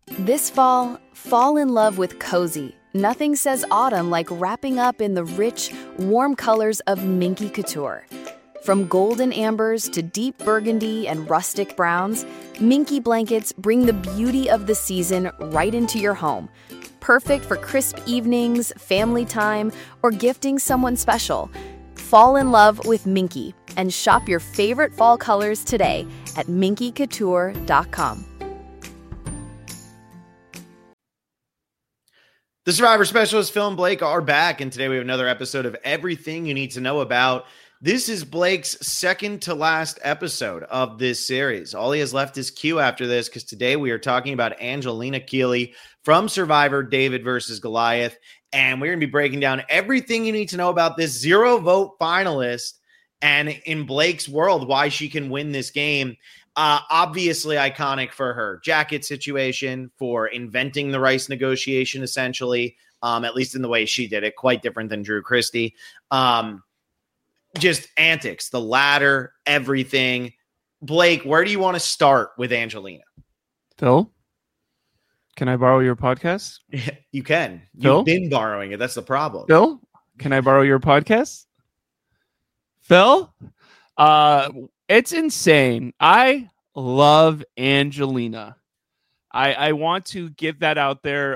This fall in love with cozy. Nothing says autumn like wrapping up in the rich, warm colors of Minky Couture. From golden ambers to deep burgundy and rustic browns, Minky blankets bring the beauty of the season right into your home. Perfect for crisp evenings, family time, or gifting someone special. Fall in love with Minky and shop your favorite fall colors today at minkycouture.com. The Survivor Specialist, Phil and Blake, are back, and today we have another episode of Everything You Need to Know About. This is Blake's second to last episode of this series. All he has left is Q after this, because today we are talking about Angelina Keeley from Survivor David versus Goliath, and we're going to be breaking down everything you need to know about this 0-vote finalist, and in Blake's world, why she can win this game. Obviously iconic for her jacket situation, for inventing the rice negotiation, essentially, at least in the way she did it, quite different than Drew Christie. Just antics, the ladder, everything. Blake, where do you want to start with Angelina? Phil, can I borrow your podcast? You can. Phil? You've been borrowing it. That's the problem. Phil, can I borrow your podcast? Phil, it's insane. I love Angelina. I want to get that out there.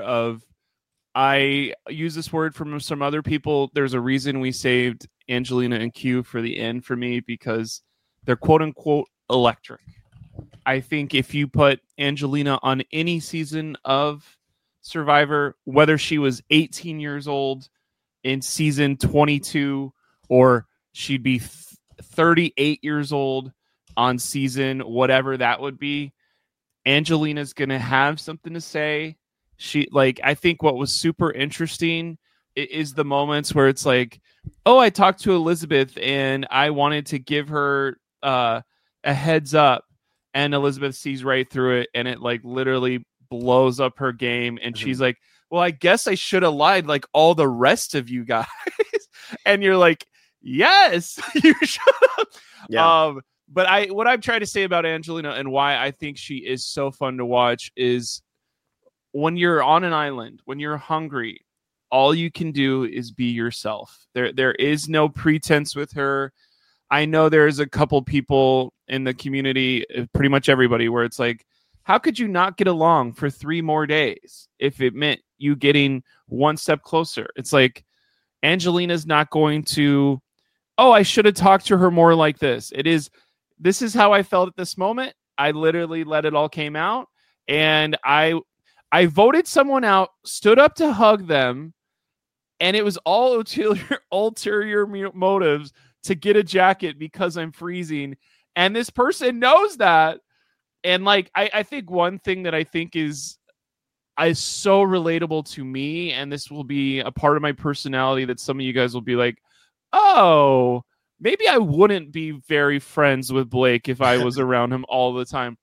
I use this word from some other people. There's a reason we saved Angelina and Q for the end for me, because they're quote unquote electric. I think if you put Angelina on any season of Survivor, whether she was 18 years old in season 22 or she'd be 38 years old on season whatever that would be, Angelina's going to have something to say. I think what was super interesting is the moments where it's like, oh, I talked to Elizabeth and I wanted to give her a heads up, and Elizabeth sees right through it, and it like literally blows up her game. And she's like, well, I guess I should have lied like all the rest of you guys. And you're like, yes, you should have. Yeah. But what I'm trying to say about Angelina and why I think she is so fun to watch is when you're on an island, when you're hungry, all you can do is be yourself. There is no pretense with her. I know there's a couple people in the community, pretty much everybody, where it's like, how could you not get along for 3 more days if it meant you getting one step closer? It's like, Angelina's not going to, oh, I should have talked to her more like this. This is how I felt at this moment. I literally let it all came out, and I voted someone out, stood up to hug them, and it was all ulterior motives to get a jacket because I'm freezing. And this person knows that. And like, I think one thing that I think is so relatable to me, and this will be a part of my personality that some of you guys will be like, oh, maybe I wouldn't be very friends with Blake if I was around him all the time.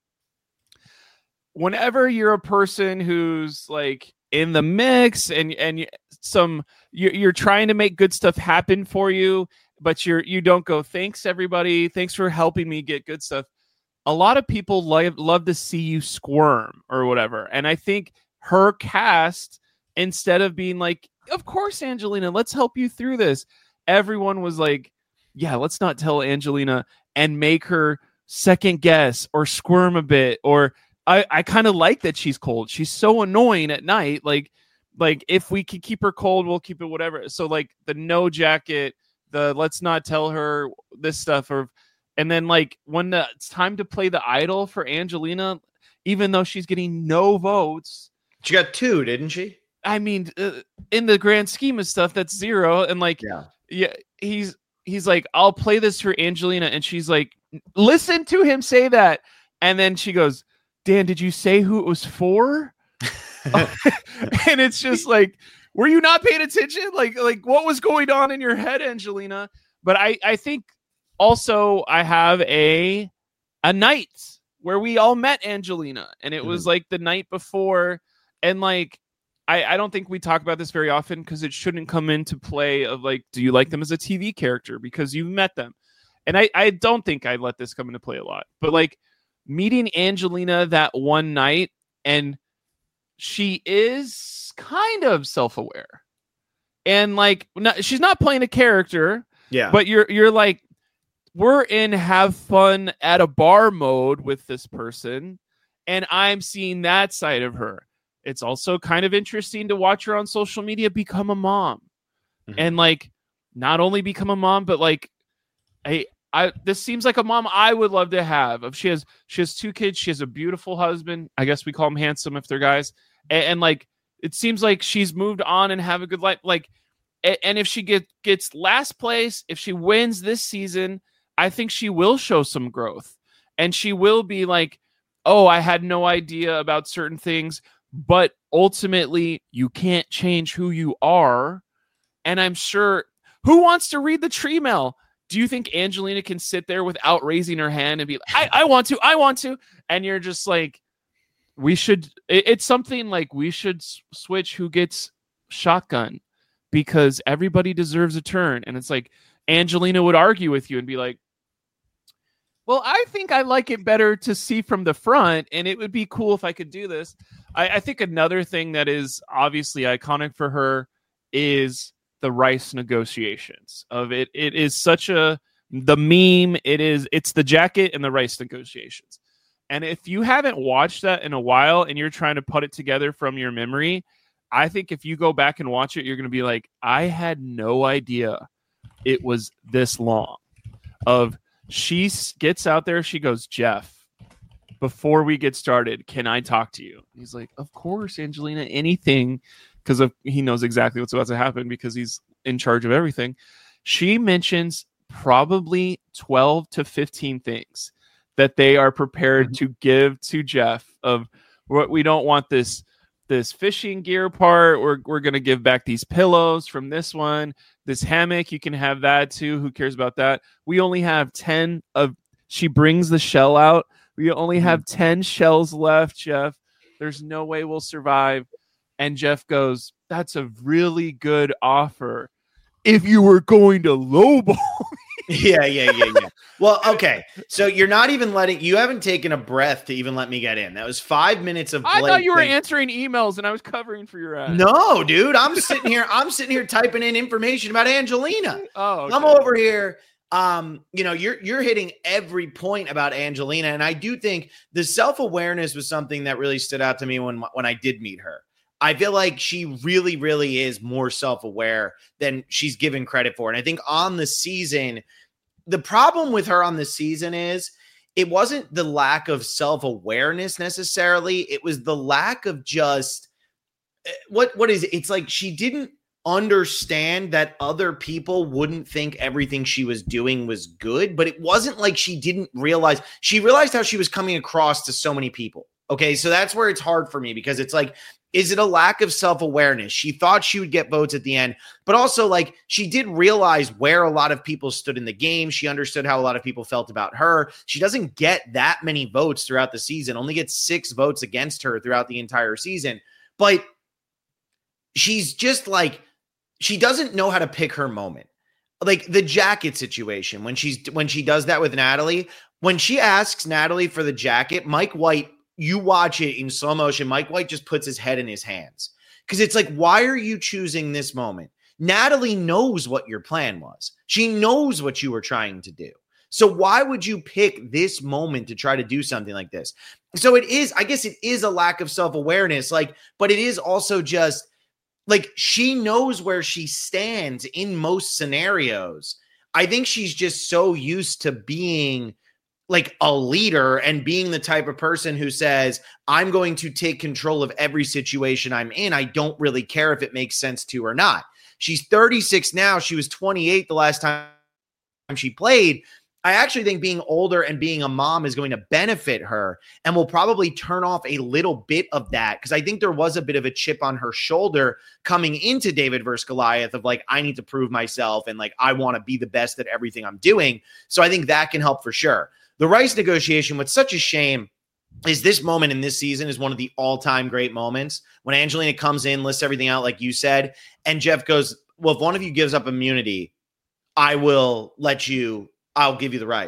Whenever you're a person who's like in the mix and you're trying to make good stuff happen for you, but you don't go, thanks everybody, thanks for helping me get good stuff. A lot of people love to see you squirm or whatever. And I think her cast, instead of being like, of course, Angelina, let's help you through this, everyone was like, yeah, let's not tell Angelina and make her second guess or squirm a bit. Or I kind of like that she's cold. She's so annoying at night. Like if we can keep her cold, we'll keep it whatever. So like the no jacket, the let's not tell her this stuff, and then like when it's time to play the idol for Angelina, even though she's getting no votes, She got 2, didn't she? I mean, in the grand scheme of stuff, that's 0. And like, yeah, he's like, I'll play this for Angelina, and she's like, listen to him say that, and then she goes, Dan, did you say who it was for? And it's just like, were you not paying attention? Like what was going on in your head, Angelina? But I think also I have a night where we all met Angelina, and it was like the night before, and like I don't think we talk about this very often because it shouldn't come into play of like, do you like them as a TV character because you met them? And I don't think I let this come into play a lot, but like meeting Angelina that one night, and she is kind of self-aware. And like, she's not playing a character. Yeah. But you're like, we're in have fun at a bar mode with this person, and I'm seeing that side of her. It's also kind of interesting to watch her on social media become a mom. Mm-hmm. And like, not only become a mom, but like, this seems like a mom I would love to have. She has 2 kids. She has a beautiful husband. I guess we call them handsome if they're guys. And like, it seems like she's moved on and have a good life. Like, and if she gets last place, if she wins this season, I think she will show some growth, and she will be like, oh, I had no idea about certain things, but ultimately you can't change who you are. And I'm sure, who wants to read the tree mail? Do you think Angelina can sit there without raising her hand and be like, I want to. And you're just like, it's something like we should switch who gets shotgun, because everybody deserves a turn. And it's like, Angelina would argue with you and be like, well, I think I like it better to see from the front, and it would be cool if I could do this. I think another thing that is obviously iconic for her is the rice negotiations of it. It is such the meme. It's the jacket and the rice negotiations. And if you haven't watched that in a while and you're trying to put it together from your memory, I think if you go back and watch it, you're going to be like, I had no idea it was this long. She gets out there, she goes, Jeff, before we get started, can I talk to you? And he's like, of course, Angelina, anything, because he knows exactly what's about to happen because he's in charge of everything. She mentions probably 12 to 15 things that they are prepared to give to Jeff of what we don't want this fishing gear part. We're going to give back these pillows from this one. This hammock, you can have that too. Who cares about that? We only have 10 of, she brings the shell out. We only have 10 shells left, Jeff. There's no way we'll survive. And Jeff goes, that's a really good offer if you were going to lowball me. Yeah. Well, okay. So you're not even you haven't taken a breath to even let me get in. That was 5 minutes of Blake. I thought you were answering emails and I was covering for your ass. No, dude. I'm sitting here typing in information about Angelina. Oh, okay. I'm over here. You're hitting every point about Angelina. And I do think the self-awareness was something that really stood out to me when I did meet her. I feel like she really, really is more self-aware than she's given credit for. And I think on the season, the problem with her on the season is it wasn't the lack of self-awareness necessarily. It was the lack of just what is it? It's like she didn't understand that other people wouldn't think everything she was doing was good, but it wasn't like she didn't realize. She realized how she was coming across to so many people. Okay, so that's where it's hard for me, because it's like, is it a lack of self-awareness? She thought she would get votes at the end, but also like she did realize where a lot of people stood in the game. She understood how a lot of people felt about her. She doesn't get that many votes throughout the season, only gets 6 votes against her throughout the entire season. But she's just like, she doesn't know how to pick her moment. Like the jacket situation, when she does that with Natalie, when she asks Natalie for the jacket, Mike White, you watch it in slow motion, Mike White just puts his head in his hands. Because it's like, why are you choosing this moment? Natalie knows what your plan was. She knows what you were trying to do. So why would you pick this moment to try to do something like this? So I guess it is a lack of self-awareness, but it is also just like, she knows where she stands in most scenarios. I think she's just so used to being like a leader and being the type of person who says, I'm going to take control of every situation I'm in. I don't really care if it makes sense to or not. She's 36 now. She was 28 the last time she played. I actually think being older and being a mom is going to benefit her and will probably turn off a little bit of that, because I think there was a bit of a chip on her shoulder coming into David versus Goliath of like, I need to prove myself and like, I want to be the best at everything I'm doing. So I think that can help for sure. The rice negotiation, what's such a shame is this moment in this season is one of the all-time great moments when Angelina comes in, lists everything out like you said, and Jeff goes, well, if one of you gives up immunity, I'll give you the rice.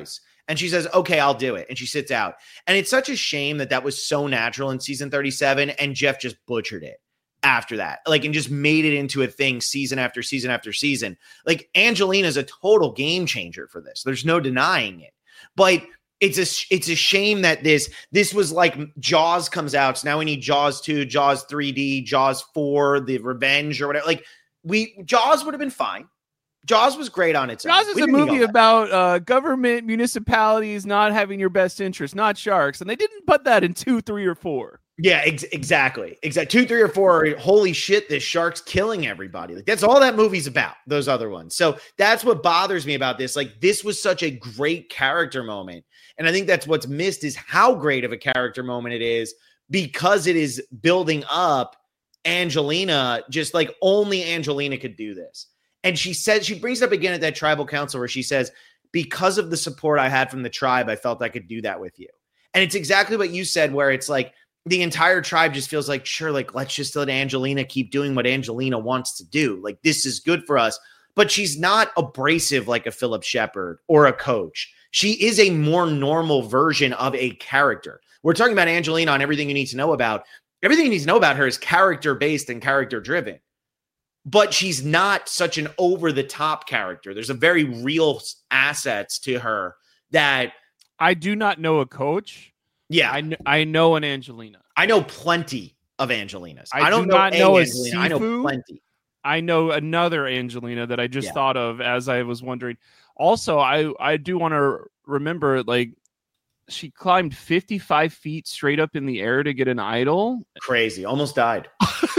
And she says, okay, I'll do it. And she sits out. And it's such a shame that was so natural in season 37. And Jeff just butchered it after that, and just made it into a thing season after season after season. Like, Angelina's a total game changer for this. There's no denying it. But it's a shame that this was like Jaws comes out. So now we need Jaws 2, Jaws 3D, Jaws 4, The Revenge or whatever. Like, Jaws would have been fine. Jaws was great on its own. Jaws is a movie about government, municipalities not having your best interest, not sharks. And they didn't put that in 2, 3, or 4. Yeah, exactly. 2, 3, or 4. Holy shit, this shark's killing everybody. Like, that's all that movie's about, those other ones. So that's what bothers me about this. Like, this was such a great character moment. And I think that's what's missed, is how great of a character moment it is, because it is building up Angelina, just like only Angelina could do this. And she brings it up again at that tribal council where she says, because of the support I had from the tribe, I felt I could do that with you. And it's exactly what you said, where it's like the entire tribe just feels like, sure, like, let's just let Angelina keep doing what Angelina wants to do. Like, this is good for us. But she's not abrasive like a Philip Shepard or a Coach. She is a more normal version of a character. We're talking about Angelina on Everything You Need to Know About. Everything you need to know about her is character-based and character-driven. But she's not such an over-the-top character. There's a very real assets to her that... I do not know a Coach. Yeah. I know an Angelina. I know plenty of Angelinas. I don't know a Angelina. I know plenty. I know another Angelina that I just thought of as I was wondering. Also, I do want to remember, like, she climbed 55 feet straight up in the air to get an idol. Crazy. Almost died.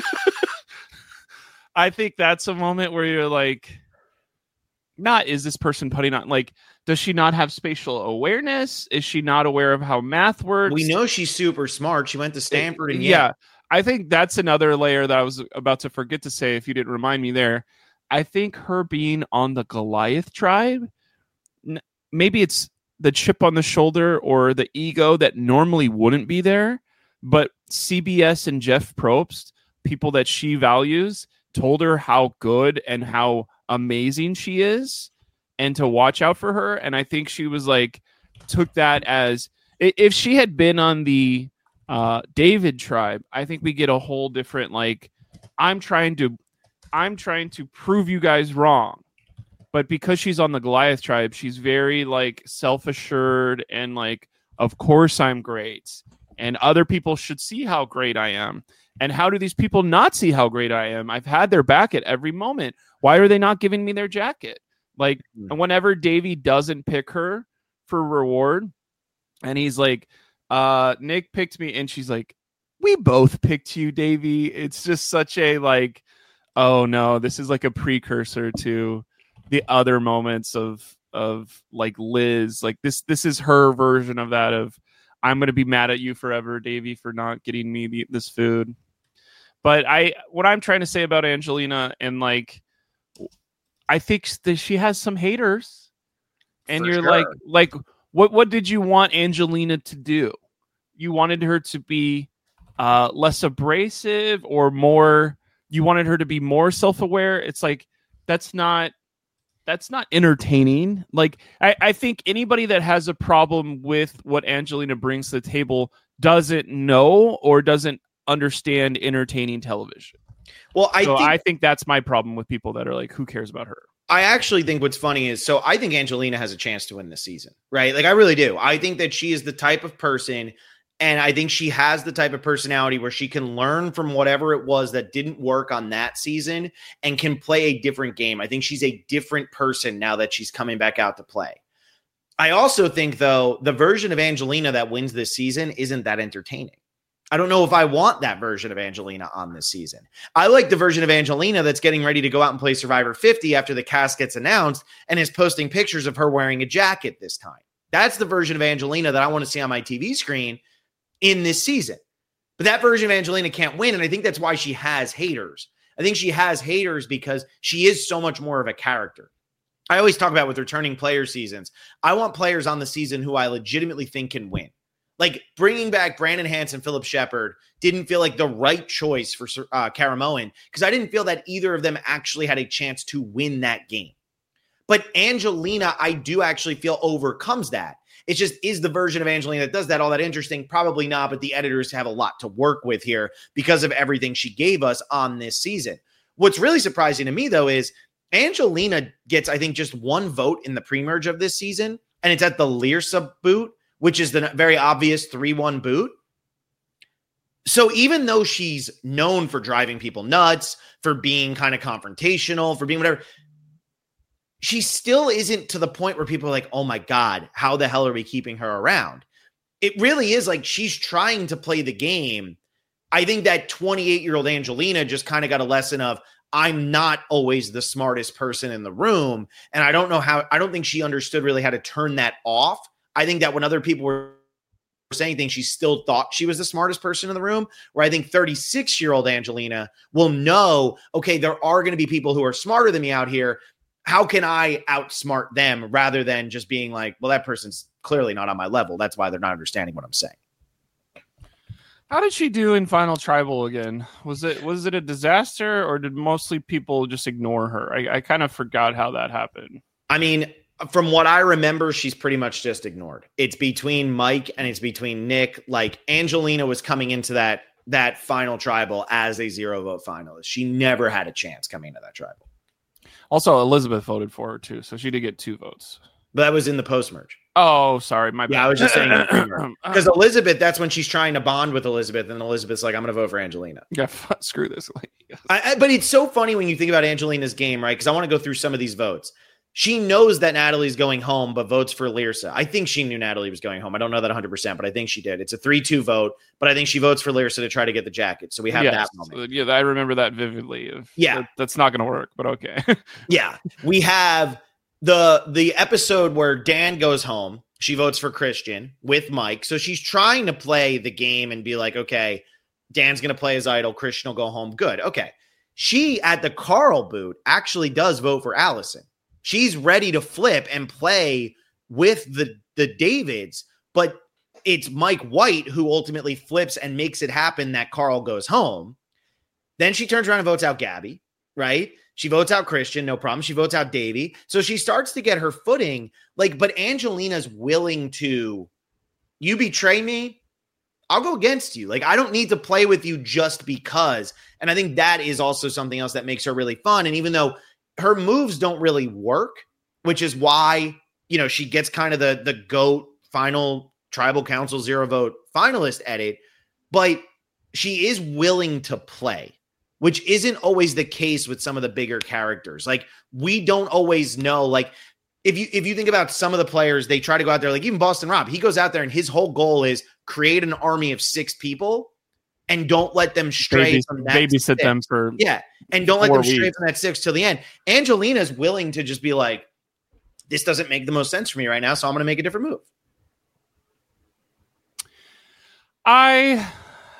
I think that's a moment where you're like, is this person putting on, like, does she not have spatial awareness? Is she not aware of how math works? We know she's super smart. She went to Stanford. And yeah, I think that's another layer that I was about to forget to say if you didn't remind me there. I think her being on the Goliath tribe, maybe it's the chip on the shoulder or the ego that normally wouldn't be there, but CBS and Jeff Probst, people that she values, told her how good and how amazing she is and to watch out for her. And I think she was like, took that as, if she had been on the David tribe, I think we get a whole different, like, I'm trying to prove you guys wrong. But because she's on the Goliath tribe, she's very, like, self-assured and like, of course I'm great. And other people should see how great I am. And how do these people not see how great I am? I've had their back at every moment. Why are they not giving me their jacket? Like, and whenever Davey doesn't pick her for reward, and he's like, Nick picked me, and she's like, we both picked you, Davey. It's just such a, like, oh no, this is like a precursor to the other moments of like Liz. Like, this is her version of that, of, I'm going to be mad at you forever, Davey, for not getting me this food. But what I'm trying to say about Angelina, and like, I think that she has some haters, and you're like, what did you want Angelina to do? You wanted her to be less abrasive or more, you wanted her to be more self-aware. It's like, that's not entertaining. Like, I think anybody that has a problem with what Angelina brings to the table doesn't know or doesn't understand entertaining television. Well, I think that's my problem with people that are like, who cares about her? I actually think what's funny is, so I think Angelina has a chance to win this season, right? Like, I really do. I think that she is the type of person, and I think she has the type of personality where she can learn from whatever it was that didn't work on that season and can play a different game. I think she's a different person now that she's coming back out to play. I also think, though, the version of Angelina that wins this season isn't that entertaining. I don't know if I want that version of Angelina on this season. I like the version of Angelina that's getting ready to go out and play Survivor 50 after the cast gets announced and is posting pictures of her wearing a jacket this time. That's the version of Angelina that I want to see on my TV screen in this season. But that version of Angelina can't win, and I think that's why she has haters. I think she has haters because she is so much more of a character. I always talk about with returning player seasons, I want players on the season who I legitimately think can win. Like, bringing back Brandon Hansen, Philip Shepard didn't feel like the right choice for Caramoan, because I didn't feel that either of them actually had a chance to win that game. But Angelina, I do actually feel overcomes that. It's just, is the version of Angelina that does that all that interesting? Probably not, but the editors have a lot to work with here because of everything she gave us on this season. What's really surprising to me, though, is Angelina gets, I think, just one vote in the pre-merge of this season, and it's at the Lyrsa boot, which is the very obvious 3-1 boot. So even though she's known for driving people nuts, for being kind of confrontational, for being whatever, she still isn't to the point where people are like, oh my God, how the hell are we keeping her around? It really is like she's trying to play the game. I think that 28-year-old Angelina just kind of got a lesson of, I'm not always the smartest person in the room. And I don't think she understood really how to turn that off. I think that when other people were saying things, she still thought she was the smartest person in the room, where I think 36-year-old Angelina will know, okay, there are going to be people who are smarter than me out here. How can I outsmart them, rather than just being like, well, that person's clearly not on my level. That's why they're not understanding what I'm saying. How did she do in Final Tribal again? Was it a disaster, or did mostly people just ignore her? I kind of forgot how that happened. I mean, from what I remember, she's pretty much just ignored. It's between Mike and it's between Nick. Like, Angelina was coming into that Final Tribal as a 0-vote finalist. She never had a chance coming into that tribal. Also, Elizabeth voted for her too, so she did get 2 votes. But that was in the post-merge. Oh, sorry. My bad. Yeah, I was just saying. Because Elizabeth, that's when she's trying to bond with Elizabeth, and Elizabeth's like, I'm going to vote for Angelina. Yeah, screw this. But it's so funny when you think about Angelina's game, right? Because I want to go through some of these votes. She knows that Natalie's going home, but votes for Lyrsa. I think she knew Natalie was going home. I don't know that 100%, but I think she did. It's a 3-2 vote, but I think she votes for Lyrsa to try to get the jacket. So we have that moment. Yeah, I remember that vividly. That's not going to work, but okay. Yeah, we have the episode where Dan goes home. She votes for Christian with Mike. So she's trying to play the game and be like, okay, Dan's going to play his idol. Christian will go home. Good. Okay. She, at the Carl boot, actually does vote for Allison. She's ready to flip and play with the Davids, but it's Mike White who ultimately flips and makes it happen that Carl goes home. Then she turns around and votes out Gabby, right? She votes out Christian, no problem. She votes out Davey. So she starts to get her footing. But Angelina's willing to, you betray me, I'll go against you. I don't need to play with you just because. And I think that is also something else that makes her really fun. And even though her moves don't really work, which is why, she gets kind of the GOAT final tribal council 0-vote finalist edit, but she is willing to play, which isn't always the case with some of the bigger characters. We don't always know, if you think about some of the players, they try to go out there, even Boston Rob, he goes out there and his whole goal is create an army of 6 people and don't let them stray from that. Babysit 6. Them for and don't let them stray from that 6 till the end. Angelina's willing to just be like, this doesn't make the most sense for me right now, so I'm going to make a different move. I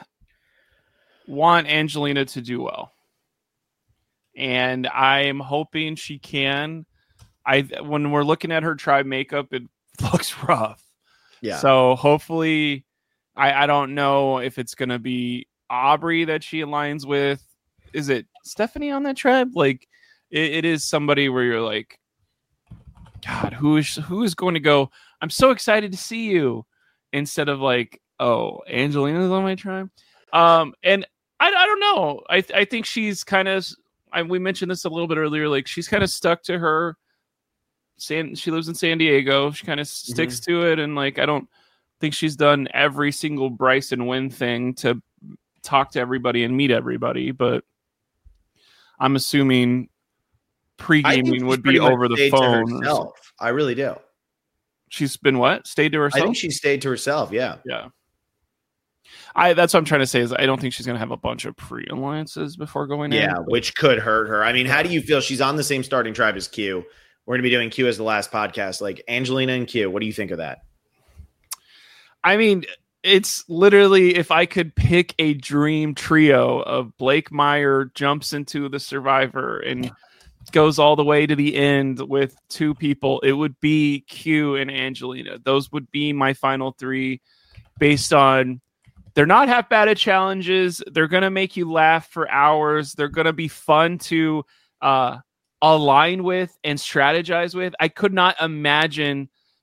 want Angelina to do well, and I'm hoping she can. When we're looking at her tribe makeup, it looks rough. Yeah. So hopefully, I don't know if it's going to be Aubrey that she aligns with. Is it Stephanie on that tribe? It is somebody where you're like, God, who is going to go, I'm so excited to see you, instead of oh, Angelina's on my tribe. And I don't know. I think she's kind of, we mentioned this a little bit earlier, she's kind of stuck to her. She lives in San Diego. She kind of sticks to it. And I don't think she's done every single Bryson Wynn thing to talk to everybody and meet everybody, but I'm assuming pre-gaming would be over the phone. I really do. She's been what? Stayed to herself? I think she stayed to herself. Yeah. Yeah. That's what I'm trying to say is I don't think she's going to have a bunch of pre-alliances before going in. Yeah, which could hurt her. I mean, how do you feel? She's on the same starting tribe as Q. We're going to be doing Q as the last podcast. Angelina and Q, what do you think of that? I mean, it's literally, if I could pick a dream trio of Blake Meyer jumps into the Survivor and goes all the way to the end with 2 people, it would be Q and Angelina. Those would be my final 3, based on they're not half bad at challenges. They're going to make you laugh for hours. They're going to be fun to align with and strategize with. I could not imagine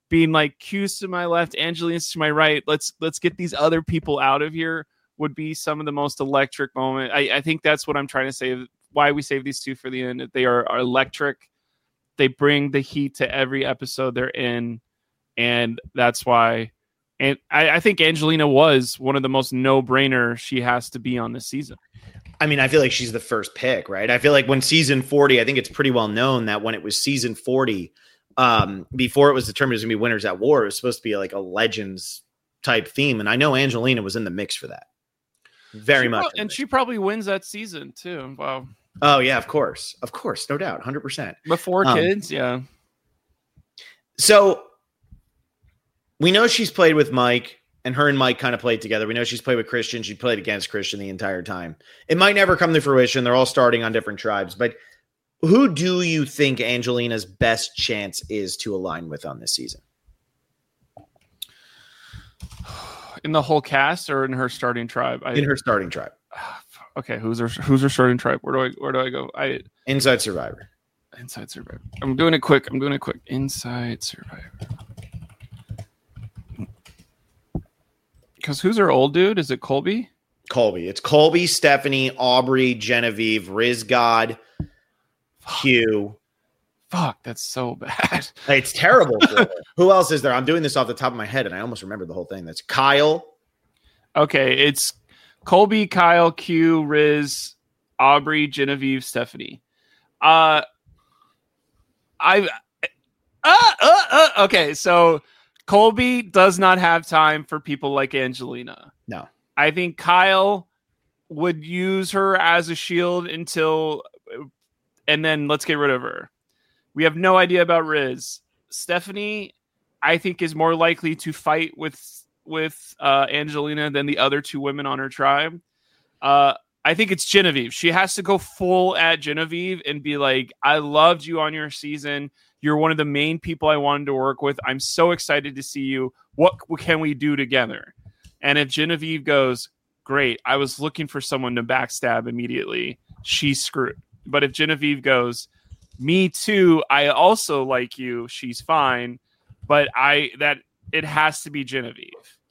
being like Q's to my left, Angelina's to my right. Let's get these other people out of here would be some of the most electric moment. I think that's what I'm trying to say. Why we save these two for the end. They are electric. They bring the heat to every episode they're in. And that's why. And I think Angelina was one of the most no-brainer she has to be on this season. I mean, I feel like she's the first pick, right? I feel like when season 40, I think it's pretty well known that when it was season 40, before it was determined it was going to be Winners at War, it was supposed to be like a Legends type theme. And I know Angelina was in the mix for that. Very much. And she probably wins that season too. Wow. Oh, yeah, of course. Of course. No doubt. 100%. Before kids. Yeah. So we know she's played with Mike, and her and Mike kind of played together. We know she's played with Christian. She played against Christian the entire time. It might never come to fruition. They're all starting on different tribes. But who do you think Angelina's best chance is to align with on this season? In the whole cast or in her starting tribe? In her starting tribe. Okay, who's her starting tribe? Where do I go? Inside Survivor. Inside Survivor. I'm doing it quick. Inside Survivor. Because who's her old dude? Is it Colby? Colby. It's Colby, Stephanie, Aubrey, Genevieve, Riz God, Q. Fuck, that's so bad. It's terrible. Who else is there? I'm doing this off the top of my head, and I almost remembered the whole thing. That's Kyle. Okay, it's Colby, Kyle, Q, Riz, Aubrey, Genevieve, Stephanie. Okay, so Colby does not have time for people like Angelina. No. I think Kyle would use her as a shield and then let's get rid of her. We have no idea about Riz. Stephanie, I think, is more likely to fight with Angelina than the other two women on her tribe. I think it's Genevieve. She has to go full at Genevieve and be like, I loved you on your season. You're one of the main people I wanted to work with. I'm so excited to see you. What can we do together? And if Genevieve goes, great, I was looking for someone to backstab immediately, she's screwed. But if Genevieve goes, me too, I also like you, she's fine. But it has to be Genevieve.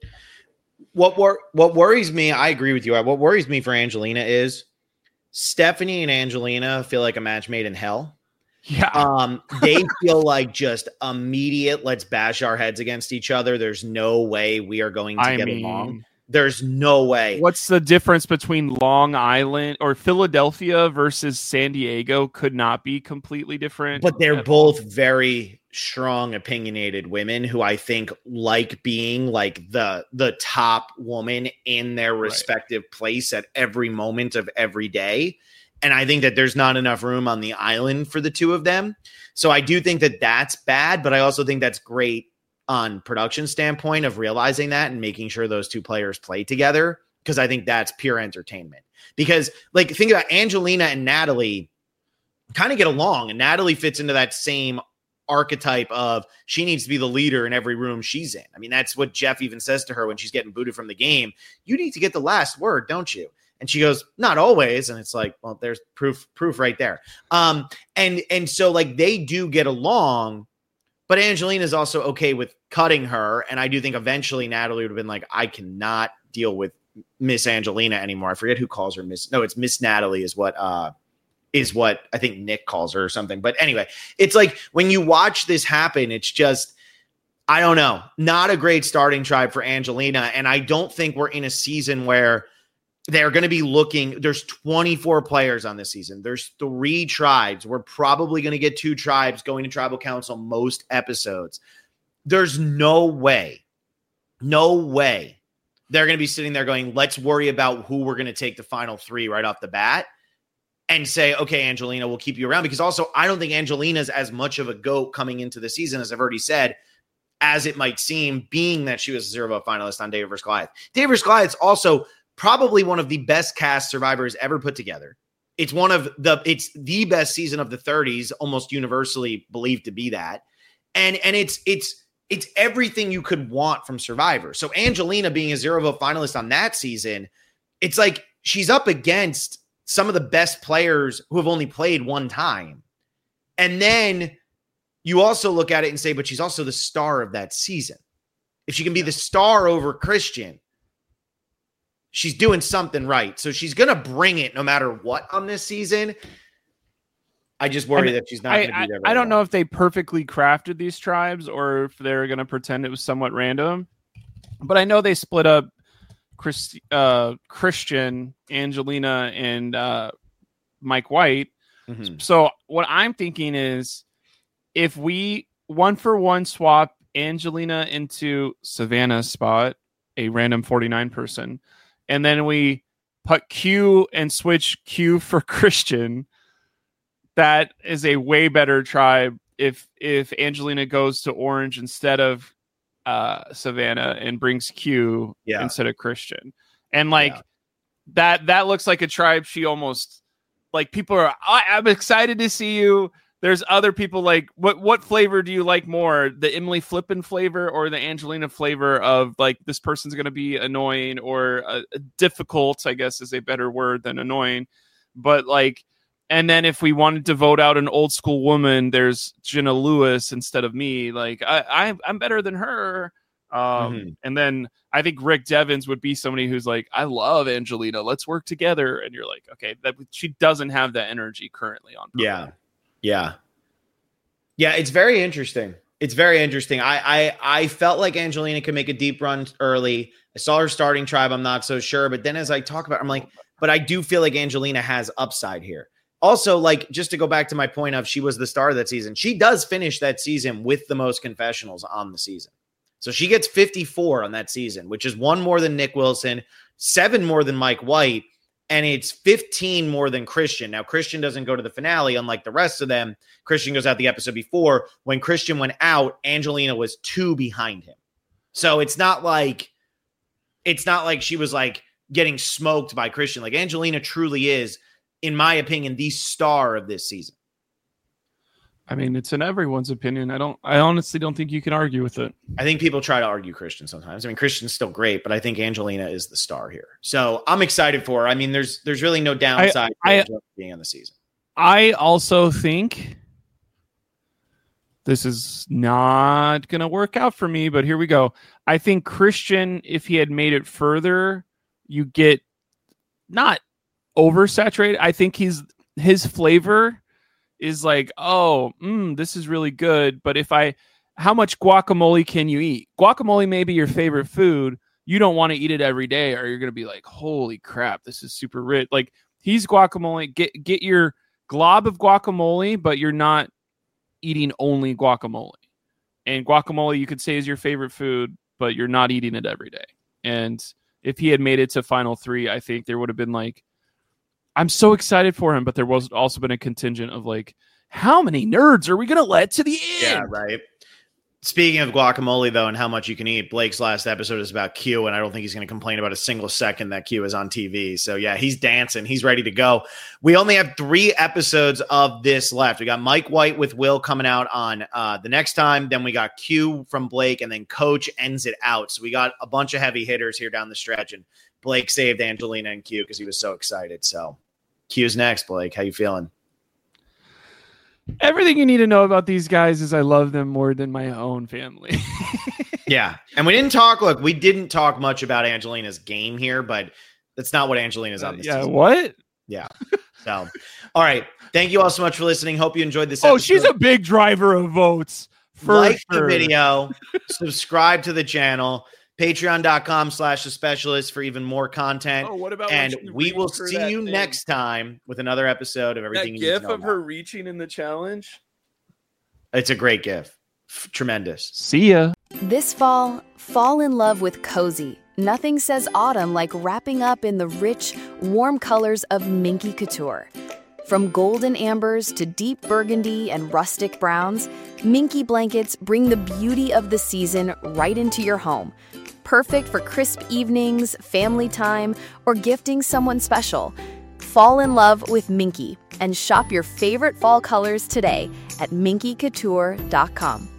What worries me, I agree with you. What worries me for Angelina is Stephanie and Angelina feel like a match made in hell. Yeah. They feel like just immediate, let's bash our heads against each other. There's no way we are going to get along. There's no way. What's the difference between Long Island or Philadelphia versus San Diego? Could not be completely different. But they're both very strong, opinionated women who I think like being like the top woman in their respective place at every moment of every day. And I think that there's not enough room on the island for the two of them. So I do think that that's bad, but I also think that's great on production standpoint of realizing that and making sure those two players play together. Because I think that's pure entertainment. Because like, think about Angelina and Natalie kind of get along, and Natalie fits into that same archetype of she needs to be the leader in every room she's in. I mean, that's what Jeff even says to her when she's getting booted from the game. You need to get the last word, don't you? And she goes, not always. And it's like, well, there's proof right there. And so like they do get along, but Angelina is also okay with cutting her. And I do think eventually Natalie would have been like, I cannot deal with Miss Angelina anymore. I forget who calls her Miss. No, it's Miss Natalie is what I think Nick calls her or something. But anyway, it's like when you watch this happen, it's just, I don't know, not a great starting tribe for Angelina. And I don't think we're in a season where they're going to be looking. There's 24 players on this season. There's 3 tribes. We're probably going to get 2 tribes going to tribal council most episodes. There's no way they're going to be sitting there going, let's worry about who we're going to take the final 3 right off the bat and say, okay, Angelina, we'll keep you around. Because also, I don't think Angelina's as much of a GOAT coming into the season, as I've already said, as it might seem, being that she was a 0 vote finalist on David vs. Goliath. David vs. Goliath's also probably one of the best cast Survivors ever put together. It's the best season of the 30s, almost universally believed to be that. And it's everything you could want from Survivor. So Angelina being a 0 vote finalist on that season, it's like she's up against some of the best players who have only played one time. And then you also look at it and say, but she's also the star of that season. If she can be the star over Christian, she's doing something right. So she's going to bring it no matter what on this season. I just worry that she's not going to be there. I don't know if they perfectly crafted these tribes or if they're going to pretend it was somewhat random. But I know they split up Christian, Angelina, and Mike White. Mm-hmm. So what I'm thinking is if we 1-for-1 swap Angelina into Savannah's spot, a random 49 person, and then we put Q and switch Q for Christian, that is a way better tribe if Angelina goes to Orange instead of Savannah and brings Q instead of Christian. And that looks like a tribe she almost like people are I'm excited to see you. There's other people like what flavor do you like more? The Emily Flippin flavor or the Angelina flavor of like this person's going to be annoying or difficult, I guess is a better word than annoying. But like, and then if we wanted to vote out an old school woman, there's Jenna Lewis instead of me. Like I'm better than her. And then I think Rick Devens would be somebody who's like, I love Angelina. Let's work together. And you're like, okay, that she doesn't have that energy currently on. Program. Yeah. It's very interesting. I felt like Angelina could make a deep run early. I saw her starting tribe. I'm not so sure. But then as I talk about it, I'm like, but I do feel like Angelina has upside here. Also, like, just to go back to my point of she was the star of that season, she does finish that season with the most confessionals on the season. So she gets 54 on that season, which is 1 more than Nick Wilson, 7 more than Mike White, and it's 15 more than Christian. Now, Christian doesn't go to the finale, unlike the rest of them. Christian goes out the episode before. When Christian went out, Angelina was 2 behind him. So it's not like she was like getting smoked by Christian. Like Angelina truly is, in my opinion, the star of this season. I mean, it's in everyone's opinion. I honestly don't think you can argue with it. I think people try to argue Christian sometimes. I mean, Christian's still great, but I think Angelina is the star here. So I'm excited for her. I mean, there's really no downside to being on the season. I also think this is not going to work out for me, but here we go. I think Christian, if he had made it further, you get not oversaturated. I think his flavor is like, this is really good. But how much guacamole can you eat? Guacamole may be your favorite food. You don't want to eat it every day, or you're going to be like, holy crap, this is super rich. Like he's guacamole. Get your glob of guacamole, but you're not eating only guacamole. And guacamole, you could say, is your favorite food, but you're not eating it every day. And if he had made it to final 3, I think there would have been like, I'm so excited for him, but there was also been a contingent of like, how many nerds are we going to let to the end? Yeah, right. Speaking of guacamole, though, and how much you can eat, Blake's last episode is about Q, and I don't think he's going to complain about a single second that Q is on TV. So, yeah, he's dancing. He's ready to go. We only have 3 episodes of this left. We got Mike White with Will coming out on the next time. Then we got Q from Blake, and then Coach ends it out. So we got a bunch of heavy hitters here down the stretch, and Blake saved Angelina and Q because he was so excited. So Q's next, Blake. How you feeling? Everything you need to know about these guys is I love them more than my own family. Yeah. And we didn't talk much about Angelina's game here, but that's not what Angelina's on this season. What? Yeah. So, all right. Thank you all so much for listening. Hope you enjoyed this episode. Oh, she's a big driver of votes. Like the video, subscribe to the channel, patreon.com/thespecialist for even more content. Oh, what about and we will see you next time with another episode of Everything that You Need to GIF Know of her About. reaching in the challenge. It's a great GIF. Tremendous. See ya. This fall in love with Cozy. Nothing says autumn like wrapping up in the rich, warm colors of Minky Couture. From golden ambers to deep burgundy and rustic browns, Minky blankets bring the beauty of the season right into your home. Perfect for crisp evenings, family time, or gifting someone special. Fall in love with Minky and shop your favorite fall colors today at minkycouture.com.